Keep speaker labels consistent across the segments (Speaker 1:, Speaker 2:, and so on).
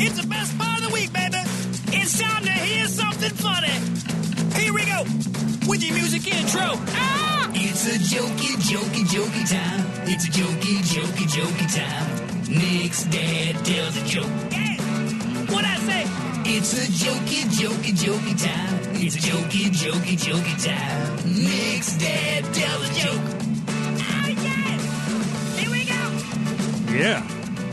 Speaker 1: It's the best part of the week, baby. It's time to hear something funny. Here we go with your music intro. Ah! It's a jokey time. It's a jokey time. Nick's dad tells a joke. Yeah. What'd I say? It's a jokey time. It's a jokey time. Nick's dad tells a joke. Oh, yeah. Here we go.
Speaker 2: Yeah.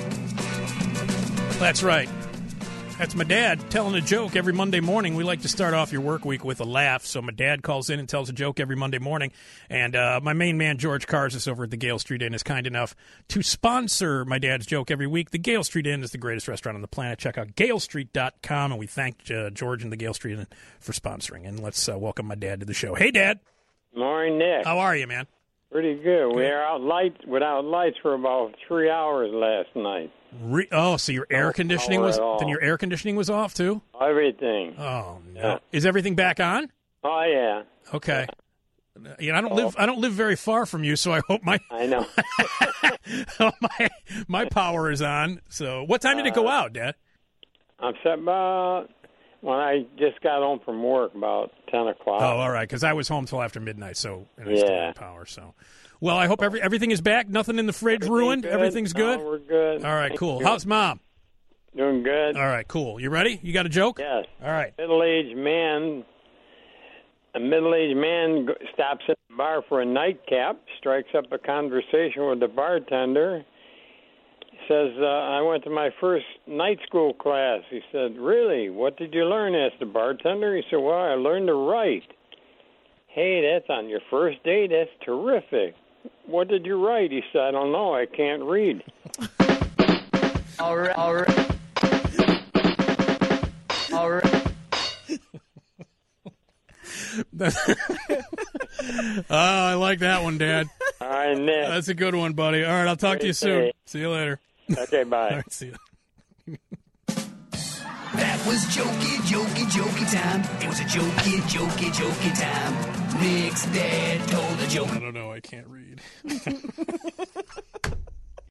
Speaker 2: That's right. That's my dad telling a joke every Monday morning. We like to start off your work week with a laugh. So my dad calls in and tells a joke every Monday morning. And my main man, George Karzis, over at the Gale Street Inn, is kind enough to sponsor my dad's joke every week. The Gale Street Inn is the greatest restaurant on the planet. Check out galestreet.com. And we thank George and the Gale Street Inn for sponsoring. And let's welcome my dad to the show. Hey, Dad.
Speaker 3: Morning, Nick.
Speaker 2: How are you, man?
Speaker 3: Pretty good. We were out without lights for about 3 hours last night.
Speaker 2: So your air conditioning was off too?
Speaker 3: Everything.
Speaker 2: Oh no! Yeah. Is everything back on?
Speaker 3: Oh yeah.
Speaker 2: Okay. Yeah, I don't live very far from you, so I hope
Speaker 3: I know.
Speaker 2: my power is on. So what time did it go out, Dad?
Speaker 3: I'm set about when I just got home from work, about 10 o'clock.
Speaker 2: Oh, all right, because I was home till after midnight, so I still had power. So, well, I hope everything is back. Nothing in the fridge ruined.
Speaker 3: Good.
Speaker 2: Everything's good.
Speaker 3: No, we're good.
Speaker 2: All right, cool. How's Mom?
Speaker 3: Doing good.
Speaker 2: All right, cool. You ready? You got a joke?
Speaker 3: Yes.
Speaker 2: All right.
Speaker 3: A middle-aged man stops at the bar for a nightcap, strikes up a conversation with the bartender. Says, I went to my first night school class. He said, really? What did you learn? Asked the bartender. He said, well, I learned to write. Hey, that's on your first date? That's terrific. What did you write? He said, I don't know. I can't read.
Speaker 4: All right.
Speaker 2: I like that one, Dad.
Speaker 3: All right, Nick.
Speaker 2: That's a good one, buddy. All right, I'll talk to you soon. See you later.
Speaker 3: Okay, bye.
Speaker 2: All right, see you.
Speaker 1: That was jokey time. It was a jokey time. Nick's dad told a joke.
Speaker 2: I don't know. I can't read.